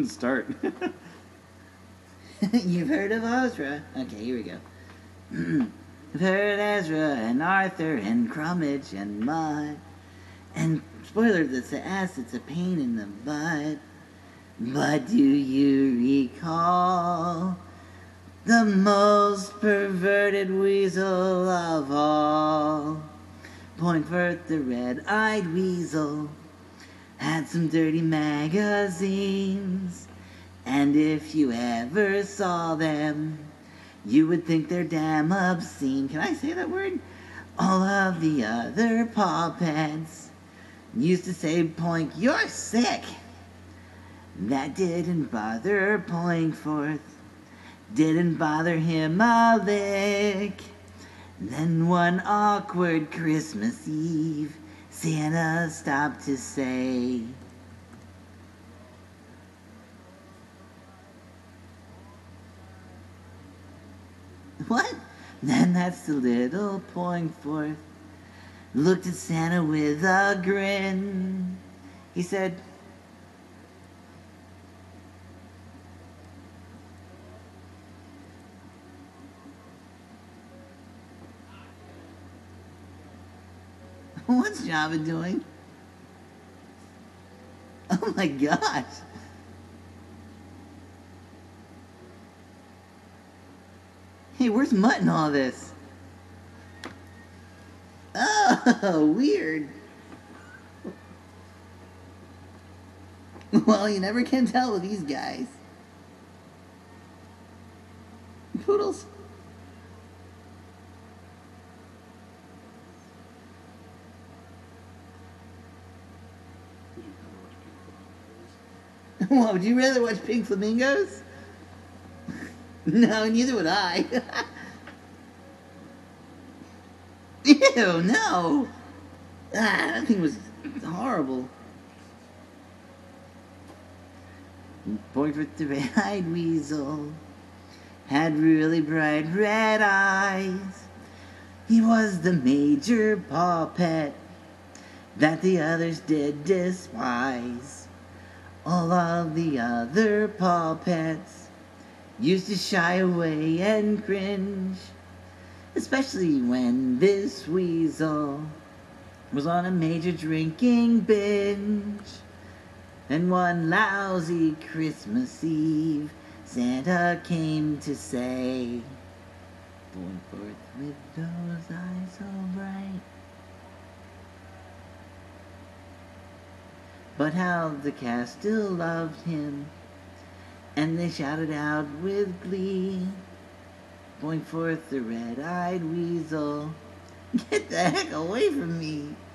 Start. You've heard of Ozra. Okay, here we go. You've heard Ezra and Arthur and Crummage and Mud. And spoiler, that's the ass, it's a pain in the butt. But do you recall the most perverted weasel of all? Pointforth the red-eyed weasel had some dirty magazines, and if you ever saw them, you would think they're damn obscene. Can I say that word? All of the other paw pets used to say, Poink, you're sick. That didn't bother Pointforth, didn't bother him a lick. Then one awkward Christmas Eve, Santa stopped to say, what? Then that's the little Pointforth looked at Santa with a grin. He said, what's Jabba doing? Oh my gosh. Hey, where's Mutt in all this? Oh, weird. Well, you never can tell with these guys. Poodles. What, would you rather watch Pink Flamingos? No, neither would I. Ew, no! That thing was horrible. Pointforth the red-eyed weasel had really bright red eyes. He was the major paw pet that the others did despise. All of the other paw pets used to shy away and cringe, especially when this weasel was on a major drinking binge. And one lousy Christmas Eve, Santa came to say, Pointforth with those eyes so bright. But how the cast still loved him, and they shouted out with glee, Pointforth the red-eyed weasel, get the heck away from me.